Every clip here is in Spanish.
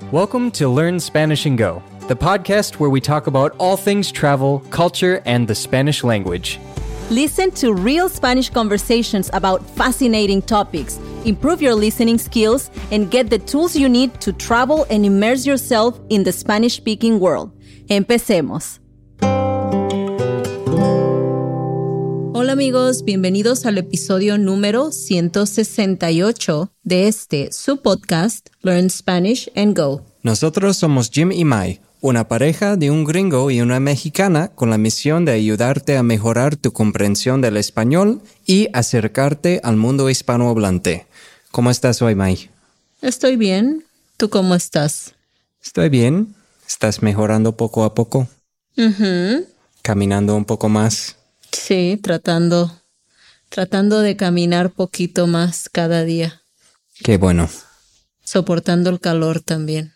Welcome to Learn Spanish and Go, the podcast where we talk about all things travel, culture, and the Spanish language. Listen to real Spanish conversations about fascinating topics, improve your listening skills, and get the tools you need to travel and immerse yourself in the Spanish-speaking world. Empecemos. Hola amigos, bienvenidos al episodio número 168 de su podcast, Learn Spanish and Go. Nosotros somos Jim y Mai, una pareja de un gringo y una mexicana con la misión de ayudarte a mejorar tu comprensión del español y acercarte al mundo hispanohablante. ¿Cómo estás hoy, Mai? Estoy bien. ¿Tú cómo estás? Estoy bien. ¿Estás mejorando poco a poco? Caminando un poco más. Sí, tratando de caminar poquito más cada día. Qué bueno. Soportando el calor también.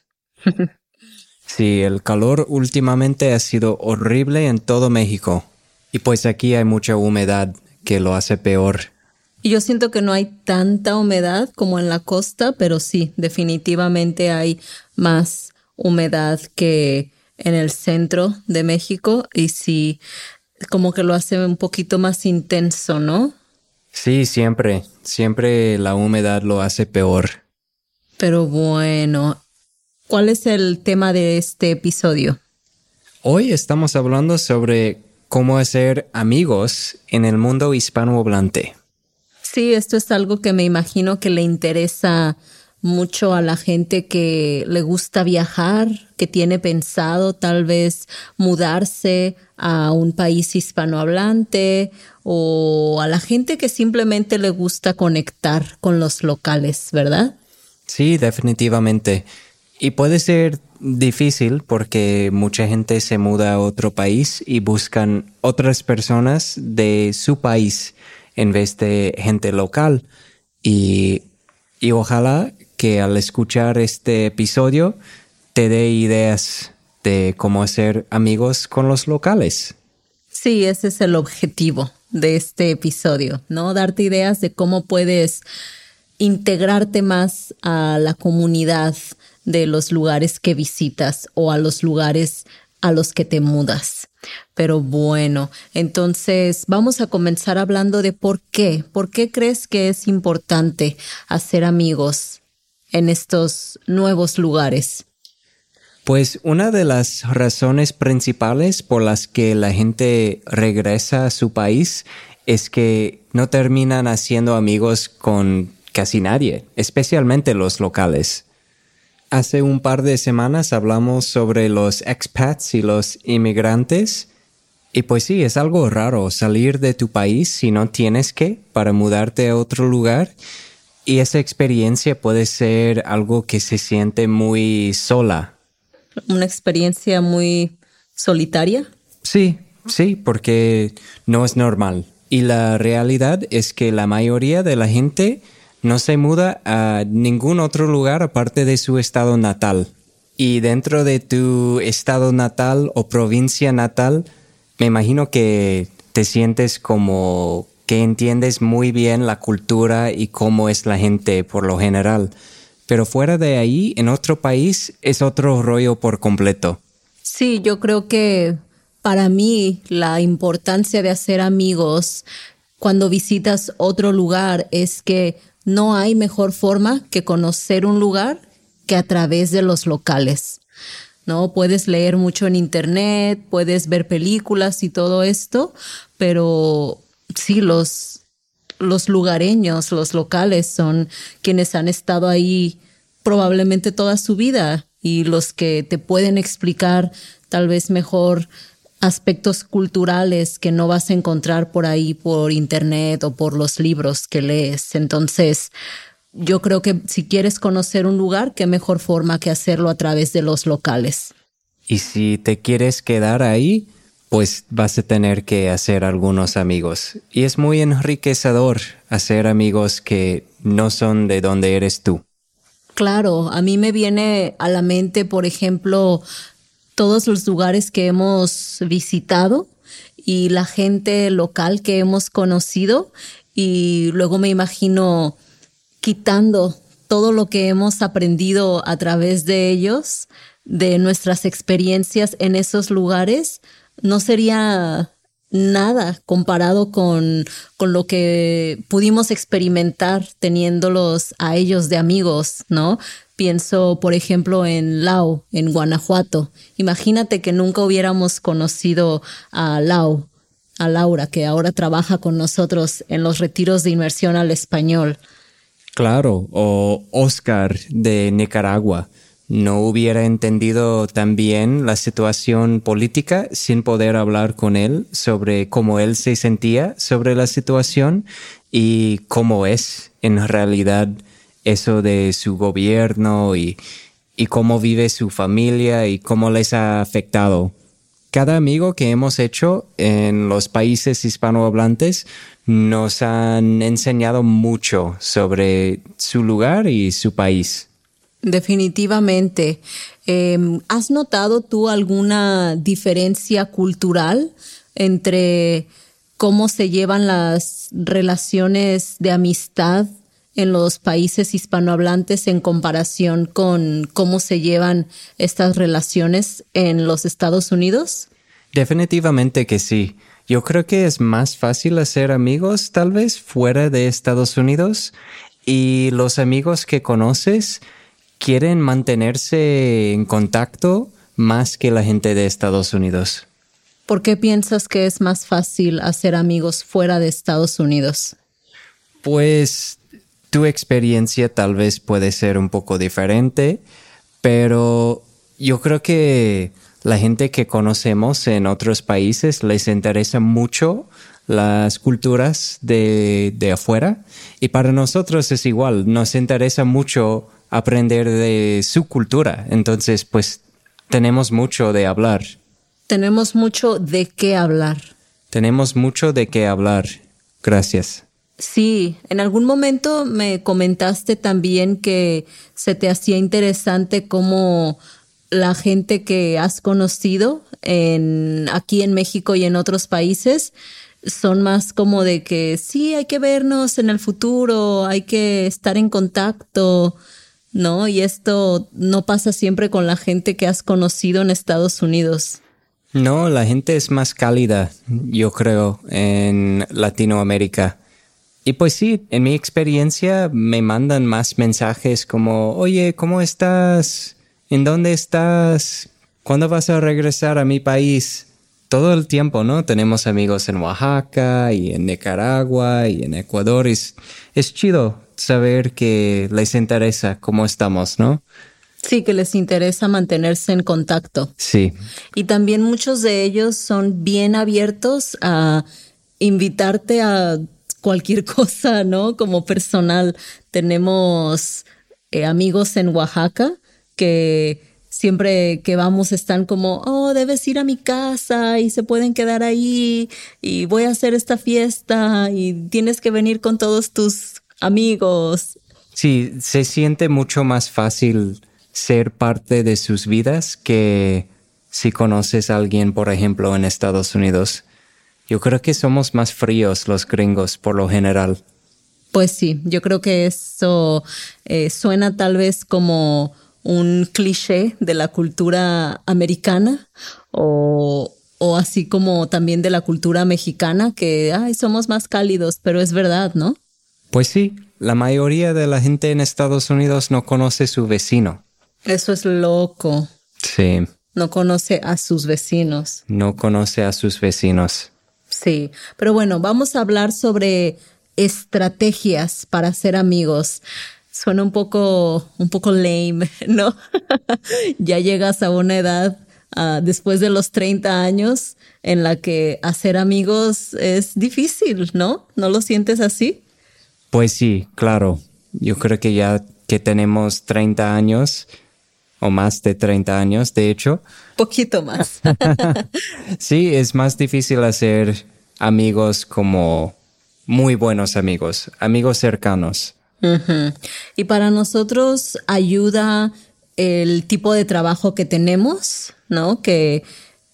Sí, el calor últimamente ha sido horrible en todo México. Y pues aquí hay mucha humedad que lo hace peor. Y yo siento que no hay tanta humedad como en la costa, pero sí, definitivamente hay más humedad que en el centro de México. Y sí, como que lo hace un poquito más intenso, ¿no? Sí, siempre la humedad lo hace peor. Pero bueno, ¿cuál es el tema de este episodio? Hoy estamos hablando sobre cómo hacer amigos en el mundo hispanohablante. Sí, esto es algo que me imagino que le interesa mucho a la gente que le gusta viajar, que tiene pensado tal vez mudarse a un país hispanohablante o a la gente que simplemente le gusta conectar con los locales, ¿verdad? Sí, definitivamente. Y puede ser difícil porque mucha gente se muda a otro país y buscan otras personas de su país en vez de gente local. Y ojalá que al escuchar este episodio te dé ideas de cómo hacer amigos con los locales. Sí, ese es el objetivo de este episodio, ¿no? Darte ideas de cómo puedes integrarte más a la comunidad de los lugares que visitas o a los lugares a los que te mudas. Pero bueno, entonces vamos a comenzar hablando de por qué. ¿Por qué crees que es importante hacer amigos en estos nuevos lugares? Pues una de las razones principales por las que la gente regresa a su país es que no terminan haciendo amigos con casi nadie, especialmente los locales. Hace un par de semanas hablamos sobre los expats y los inmigrantes. Y pues sí, es algo raro salir de tu país si no tienes que para mudarte a otro lugar. Y esa experiencia puede ser algo que se siente muy sola. ¿Una experiencia muy solitaria? Sí, porque no es normal. Y la realidad es que la mayoría de la gente no se muda a ningún otro lugar aparte de su estado natal. Y dentro de tu estado natal o provincia natal, me imagino que te sientes como que entiendes muy bien la cultura y cómo es la gente por lo general. Pero fuera de ahí, en otro país, es otro rollo por completo. Sí, yo creo que para mí la importancia de hacer amigos cuando visitas otro lugar es que no hay mejor forma que conocer un lugar que a través de los locales, ¿no? Puedes leer mucho en internet, puedes ver películas y todo esto, pero sí, los lugareños, los locales son quienes han estado ahí probablemente toda su vida y los que te pueden explicar tal vez mejor aspectos culturales que no vas a encontrar por ahí por internet o por los libros que lees. Entonces, yo creo que si quieres conocer un lugar, qué mejor forma que hacerlo a través de los locales. Y si te quieres quedar ahí, pues vas a tener que hacer algunos amigos. Y es muy enriquecedor hacer amigos que no son de donde eres tú. Claro, a mí me viene a la mente, por ejemplo, todos los lugares que hemos visitado y la gente local que hemos conocido, y luego me imagino quitando todo lo que hemos aprendido a través de ellos, de nuestras experiencias en esos lugares, no sería nada comparado con lo que pudimos experimentar teniéndolos a ellos de amigos, ¿no? Pienso, por ejemplo, en Lau, en Guanajuato. Imagínate que nunca hubiéramos conocido a Lau, a Laura, que ahora trabaja con nosotros en los retiros de inmersión al español. Claro, o Oscar de Nicaragua. No hubiera entendido también la situación política sin poder hablar con él sobre cómo él se sentía sobre la situación y cómo es en realidad eso de su gobierno y cómo vive su familia y cómo les ha afectado. Cada amigo que hemos hecho en los países hispanohablantes nos han enseñado mucho sobre su lugar y su país. Definitivamente. ¿Has notado tú alguna diferencia cultural entre cómo se llevan las relaciones de amistad en los países hispanohablantes en comparación con cómo se llevan estas relaciones en los Estados Unidos? Definitivamente que sí. Yo creo que es más fácil hacer amigos tal vez fuera de Estados Unidos y los amigos que conoces quieren mantenerse en contacto más que la gente de Estados Unidos. ¿Por qué piensas que es más fácil hacer amigos fuera de Estados Unidos? Pues tu experiencia tal vez puede ser un poco diferente, pero yo creo que la gente que conocemos en otros países les interesa mucho las culturas de afuera y para nosotros es igual, nos interesa mucho aprender de su cultura, entonces pues tenemos mucho de hablar. Tenemos mucho de qué hablar. Tenemos mucho de qué hablar. Gracias. Sí, en algún momento me comentaste también que se te hacía interesante cómo la gente que has conocido aquí en México y en otros países son más como de que sí, hay que vernos en el futuro, hay que estar en contacto, ¿no? Y esto no pasa siempre con la gente que has conocido en Estados Unidos. No, la gente es más cálida, yo creo, en Latinoamérica. Y pues sí, en mi experiencia me mandan más mensajes como, oye, ¿cómo estás? ¿En dónde estás? ¿Cuándo vas a regresar a mi país? Todo el tiempo, ¿no? Tenemos amigos en Oaxaca y en Nicaragua y en Ecuador. Es chido saber que les interesa cómo estamos, ¿no? Sí, que les interesa mantenerse en contacto. Sí. Y también muchos de ellos son bien abiertos a invitarte a cualquier cosa, ¿no? Como personal. Tenemos amigos en Oaxaca que siempre que vamos están como, oh, debes ir a mi casa y se pueden quedar ahí y voy a hacer esta fiesta y tienes que venir con todos tus amigos. Sí, se siente mucho más fácil ser parte de sus vidas que si conoces a alguien, por ejemplo, en Estados Unidos. Yo creo que somos más fríos los gringos por lo general. Pues sí, yo creo que eso suena tal vez como un cliché de la cultura americana o así como también de la cultura mexicana que somos más cálidos, pero es verdad, ¿no? Pues sí, la mayoría de la gente en Estados Unidos no conoce a su vecino. Eso es loco. Sí. No conoce a sus vecinos. No conoce a sus vecinos. Sí, pero bueno, vamos a hablar sobre estrategias para ser amigos. Suena un poco lame, ¿no? Ya llegas a una edad después de los 30 años en la que hacer amigos es difícil, ¿no? ¿No lo sientes así? Pues sí, claro. Yo creo que ya que tenemos 30 años o más de 30 años, de hecho. Poquito más. Sí, es más difícil hacer amigos como muy buenos amigos, amigos cercanos. Uh-huh. Y para nosotros ayuda el tipo de trabajo que tenemos, ¿no? Que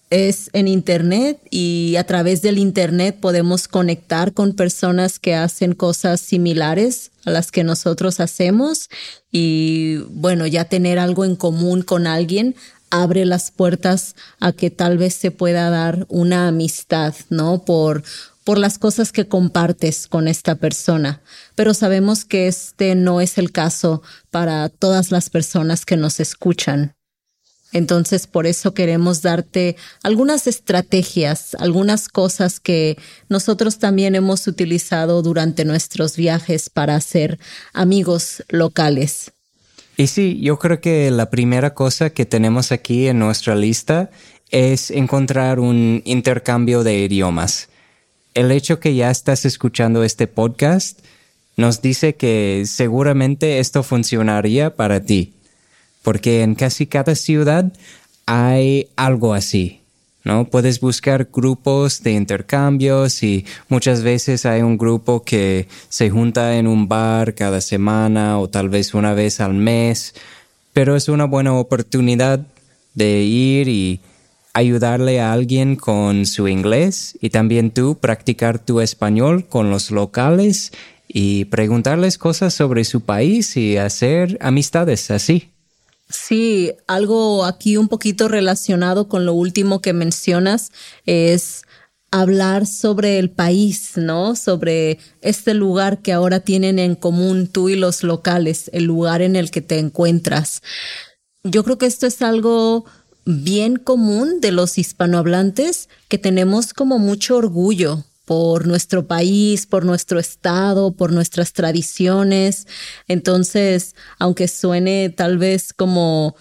es en Internet y a través del Internet podemos conectar con personas que hacen cosas similares a las que nosotros hacemos y bueno, ya tener algo en común con alguien abre las puertas a que tal vez se pueda dar una amistad, ¿no? Por las cosas que compartes con esta persona. Pero sabemos que este no es el caso para todas las personas que nos escuchan. Entonces, por eso queremos darte algunas estrategias, algunas cosas que nosotros también hemos utilizado durante nuestros viajes para hacer amigos locales. Y sí, yo creo que la primera cosa que tenemos aquí en nuestra lista es encontrar un intercambio de idiomas. El hecho que ya estás escuchando este podcast nos dice que seguramente esto funcionaría para ti. Porque en casi cada ciudad hay algo así, ¿no? Puedes buscar grupos de intercambios y muchas veces hay un grupo que se junta en un bar cada semana o tal vez una vez al mes, pero es una buena oportunidad de ir y ayudarle a alguien con su inglés y también tú practicar tu español con los locales y preguntarles cosas sobre su país y hacer amistades así. Sí, algo aquí un poquito relacionado con lo último que mencionas es hablar sobre el país, ¿no? Sobre este lugar que ahora tienen en común tú y los locales, el lugar en el que te encuentras. Yo creo que esto es algo bien común de los hispanohablantes, que tenemos como mucho orgullo por nuestro país, por nuestro estado, por nuestras tradiciones. Entonces, aunque suene tal vez como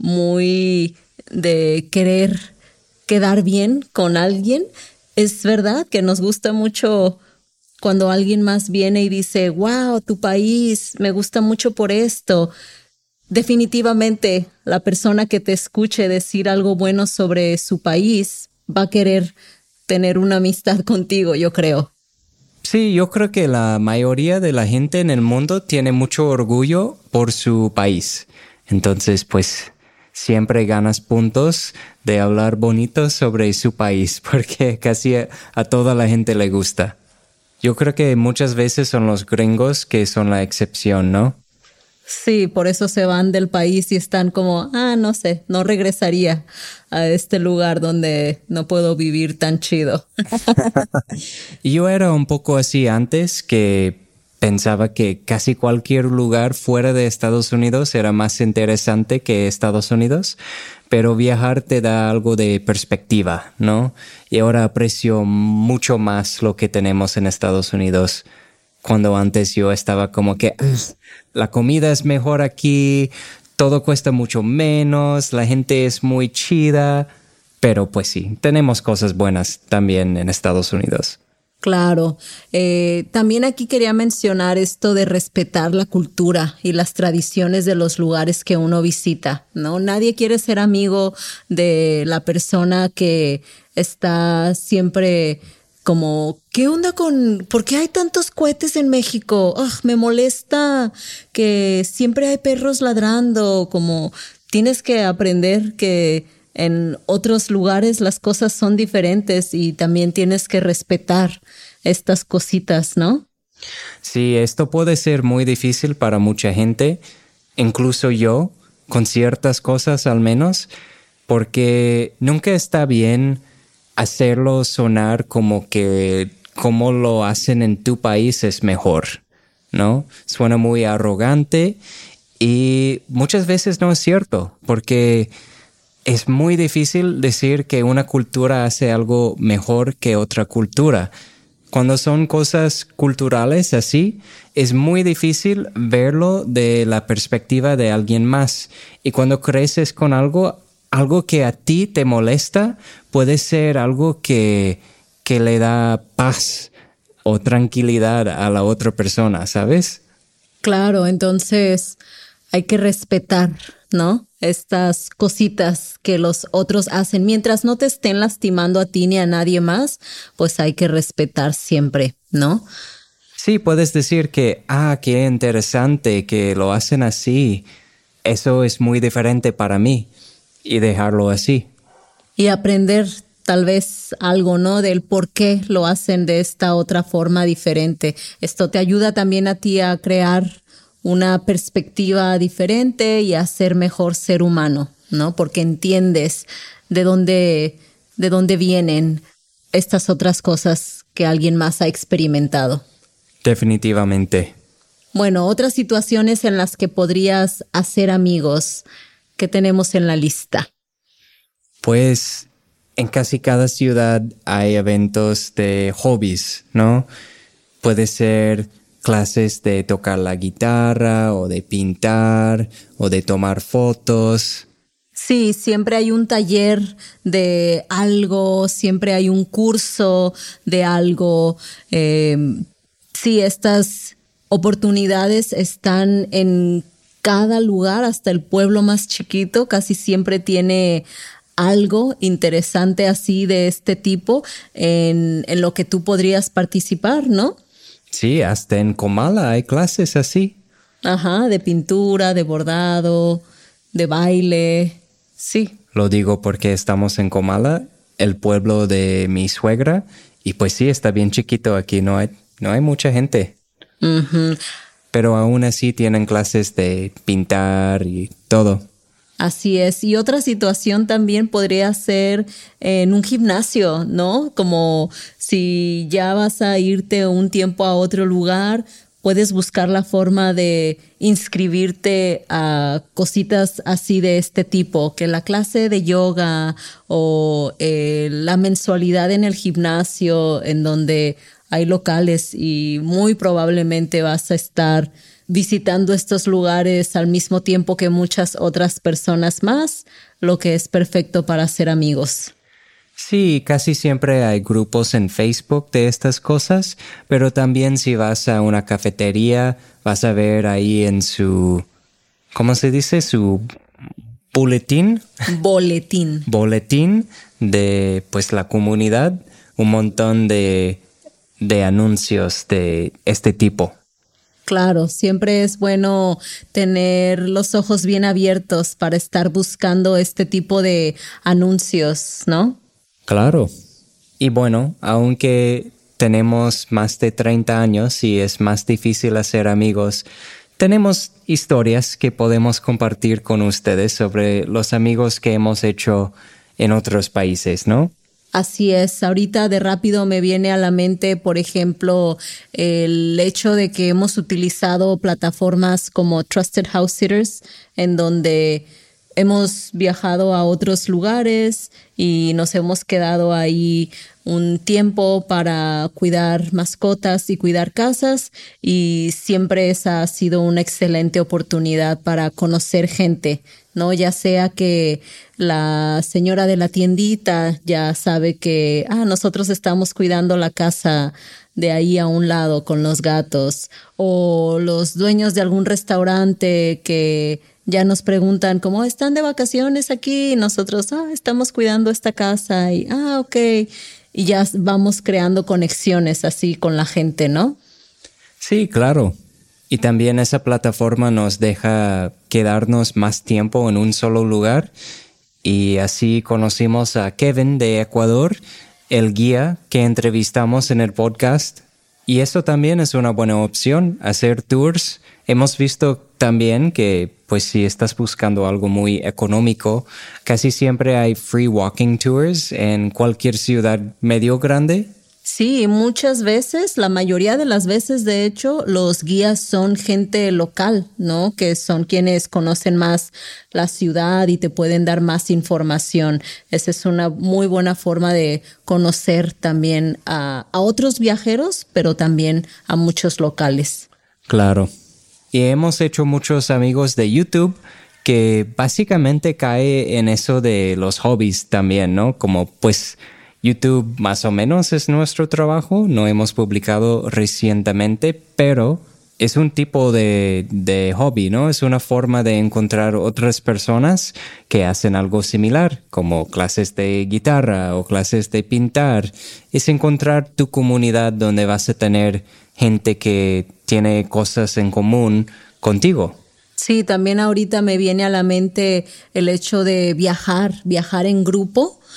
muy de querer quedar bien con alguien, es verdad que nos gusta mucho cuando alguien más viene y dice, wow, tu país, me gusta mucho por esto. Definitivamente, la persona que te escuche decir algo bueno sobre su país va a querer tener una amistad contigo, yo creo. Sí, yo creo que la mayoría de la gente en el mundo tiene mucho orgullo por su país. Entonces, pues, siempre ganas puntos de hablar bonito sobre su país, porque casi a toda la gente le gusta. Yo creo que muchas veces son los gringos que son la excepción, ¿no? Sí, por eso se van del país y están como, no sé, no regresaría a este lugar donde no puedo vivir tan chido. Yo era un poco así antes, que pensaba que casi cualquier lugar fuera de Estados Unidos era más interesante que Estados Unidos, pero viajar te da algo de perspectiva, ¿no? Y ahora aprecio mucho más lo que tenemos en Estados Unidos. Cuando antes yo estaba como que la comida es mejor aquí, todo cuesta mucho menos, la gente es muy chida, pero pues sí, tenemos cosas buenas también en Estados Unidos. Claro. También aquí quería mencionar esto de respetar la cultura y las tradiciones de los lugares que uno visita, ¿no? Nadie quiere ser amigo de la persona que está siempre como, ¿qué onda por qué hay tantos cohetes en México? Me molesta que siempre hay perros ladrando, como tienes que aprender que en otros lugares las cosas son diferentes y también tienes que respetar estas cositas, ¿no? Sí, esto puede ser muy difícil para mucha gente, incluso yo, con ciertas cosas al menos, porque nunca está bien hacerlo sonar como que como lo hacen en tu país es mejor, ¿no? Suena muy arrogante y muchas veces no es cierto, porque es muy difícil decir que una cultura hace algo mejor que otra cultura. Cuando son cosas culturales así, es muy difícil verlo de la perspectiva de alguien más. Y cuando creces con algo que a ti te molesta, puede ser algo que le da paz o tranquilidad a la otra persona, ¿sabes? Claro, entonces hay que respetar, ¿no? Estas cositas que los otros hacen. Mientras no te estén lastimando a ti ni a nadie más, pues hay que respetar siempre, ¿no? Sí, puedes decir que, qué interesante que lo hacen así. Eso es muy diferente para mí. Y dejarlo así. Y aprender tal vez algo, ¿no? Del por qué lo hacen de esta otra forma diferente. Esto te ayuda también a ti a crear una perspectiva diferente y a ser mejor ser humano, ¿no? Porque entiendes de dónde vienen estas otras cosas que alguien más ha experimentado. Definitivamente. Bueno, otras situaciones en las que podrías hacer amigos que tenemos en la lista. Pues en casi cada ciudad hay eventos de hobbies, ¿no? Puede ser clases de tocar la guitarra o de pintar o de tomar fotos. Sí, siempre hay un taller de algo, siempre hay un curso de algo. Sí, estas oportunidades están en cada lugar, hasta el pueblo más chiquito, casi siempre tiene algo interesante así de este tipo en lo que tú podrías participar, ¿no? Sí, hasta en Comala hay clases así. Ajá, de pintura, de bordado, de baile, sí. Lo digo porque estamos en Comala, el pueblo de mi suegra, y pues sí, está bien chiquito aquí, no hay mucha gente. Uh-huh. Pero aún así tienen clases de pintar y todo. Así es. Y otra situación también podría ser en un gimnasio, ¿no? Como si ya vas a irte un tiempo a otro lugar, puedes buscar la forma de inscribirte a cositas así de este tipo, que la clase de yoga o la mensualidad en el gimnasio en donde hay locales y muy probablemente vas a estar visitando estos lugares al mismo tiempo que muchas otras personas más, lo que es perfecto para hacer amigos. Sí, casi siempre hay grupos en Facebook de estas cosas, pero también si vas a una cafetería, vas a ver ahí en su, ¿cómo se dice? Su boletín. Boletín de pues la comunidad, un montón de anuncios de este tipo. Claro, siempre es bueno tener los ojos bien abiertos para estar buscando este tipo de anuncios, ¿no? Claro. Y bueno, aunque tenemos más de 30 años y es más difícil hacer amigos, tenemos historias que podemos compartir con ustedes sobre los amigos que hemos hecho en otros países, ¿no? Así es, ahorita de rápido me viene a la mente, por ejemplo, el hecho de que hemos utilizado plataformas como Trusted House Sitters, en donde hemos viajado a otros lugares y nos hemos quedado ahí un tiempo para cuidar mascotas y cuidar casas, y siempre esa ha sido una excelente oportunidad para conocer gente, ¿no? Ya sea que la señora de la tiendita ya sabe que nosotros estamos cuidando la casa de ahí a un lado con los gatos, o los dueños de algún restaurante que ya nos preguntan cómo están de vacaciones aquí, y nosotros estamos cuidando esta casa y ok, y ya vamos creando conexiones así con la gente, ¿no? Sí, claro. Y también esa plataforma nos deja quedarnos más tiempo en un solo lugar, y así conocimos a Kevin de Ecuador, el guía que entrevistamos en el podcast. Y eso también es una buena opción, hacer tours. Hemos visto también que, pues si estás buscando algo muy económico, casi siempre hay free walking tours en cualquier ciudad medio grande. Sí, muchas veces, la mayoría de las veces, de hecho, los guías son gente local, ¿no? Que son quienes conocen más la ciudad y te pueden dar más información. Esa es una muy buena forma de conocer también a otros viajeros, pero también a muchos locales. Claro. Y hemos hecho muchos amigos de YouTube que básicamente cae en eso de los hobbies también, ¿no? Como pues YouTube más o menos es nuestro trabajo, no hemos publicado recientemente, pero es un tipo de hobby, ¿no? Es una forma de encontrar otras personas que hacen algo similar, como clases de guitarra o clases de pintar. Es encontrar tu comunidad donde vas a tener gente que tiene cosas en común contigo. Sí, también ahorita me viene a la mente el hecho de viajar en grupo,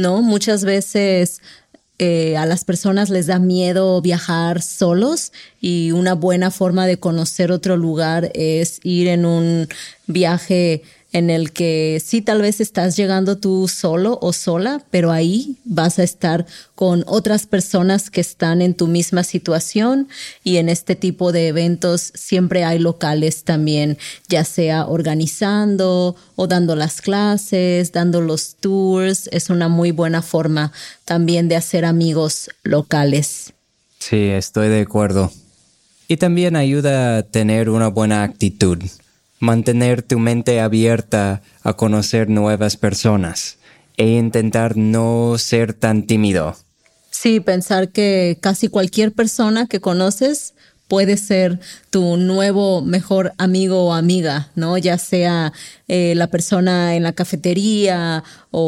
¿no? Muchas veces a las personas les da miedo viajar solos y una buena forma de conocer otro lugar es ir en un viaje en el que sí, tal vez estás llegando tú solo o sola, pero ahí vas a estar con otras personas que están en tu misma situación, y en este tipo de eventos siempre hay locales también, ya sea organizando o dando las clases, dando los tours. Es una muy buena forma también de hacer amigos locales. Sí, estoy de acuerdo. Y también ayuda a tener una buena actitud. Mantener tu mente abierta a conocer nuevas personas e intentar no ser tan tímido. Sí, pensar que casi cualquier persona que conoces puede ser tu nuevo mejor amigo o amiga, ¿no? Ya sea la persona en la cafetería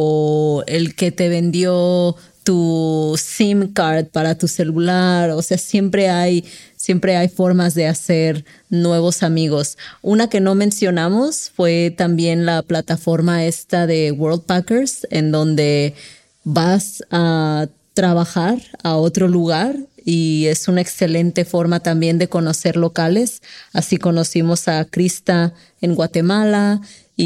o el que te vendió tu SIM card para tu celular. O sea, siempre hay formas de hacer nuevos amigos. Una que no mencionamos fue también la plataforma esta de Worldpackers, en donde vas a trabajar a otro lugar, y es una excelente forma también de conocer locales. Así conocimos a Krista en Guatemala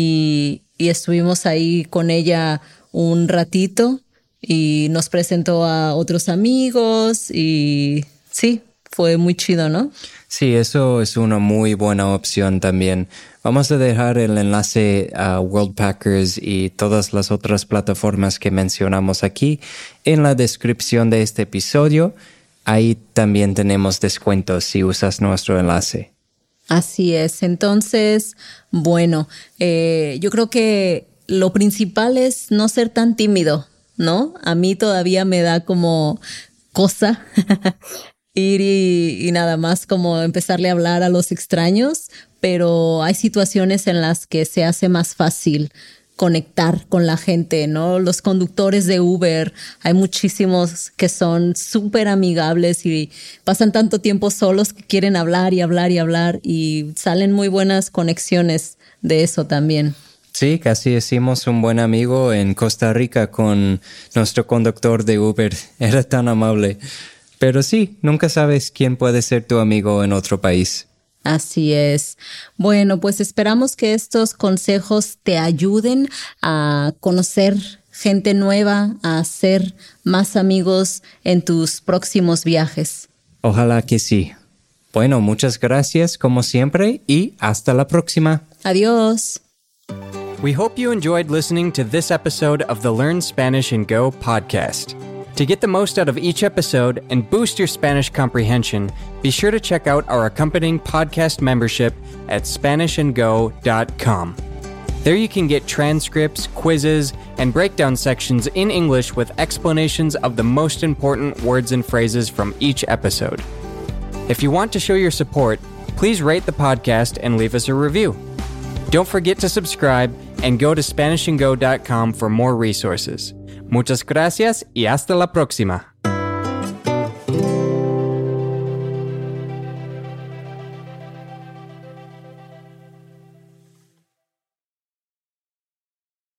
y estuvimos ahí con ella un ratito y nos presentó a otros amigos y sí, fue muy chido, ¿no? Sí, eso es una muy buena opción también. Vamos a dejar el enlace a Worldpackers y todas las otras plataformas que mencionamos aquí en la descripción de este episodio. Ahí también tenemos descuentos si usas nuestro enlace. Así es. Entonces, bueno, yo creo que lo principal es no ser tan tímido, ¿no? A mí todavía me da como cosa ir y nada más como empezarle a hablar a los extraños, pero hay situaciones en las que se hace más fácil conectar con la gente, ¿no? Los conductores de Uber, hay muchísimos que son súper amigables y pasan tanto tiempo solos que quieren hablar y hablar y hablar, y salen muy buenas conexiones de eso también. Sí, casi hicimos un buen amigo en Costa Rica con nuestro conductor de Uber. Era tan amable. Pero sí, nunca sabes quién puede ser tu amigo en otro país. Así es. Bueno, pues esperamos que estos consejos te ayuden a conocer gente nueva, a hacer más amigos en tus próximos viajes. Ojalá que sí. Bueno, muchas gracias como siempre y hasta la próxima. Adiós. We hope you enjoyed listening to this episode of the Learn Spanish and Go podcast. To get the most out of each episode and boost your Spanish comprehension, be sure to check out our accompanying podcast membership at SpanishAndGo.com. There you can get transcripts, quizzes, and breakdown sections in English with explanations of the most important words and phrases from each episode. If you want to show your support, please rate the podcast and leave us a review. Don't forget to subscribe and go to SpanishAndGo.com for more resources. Muchas gracias y hasta la próxima.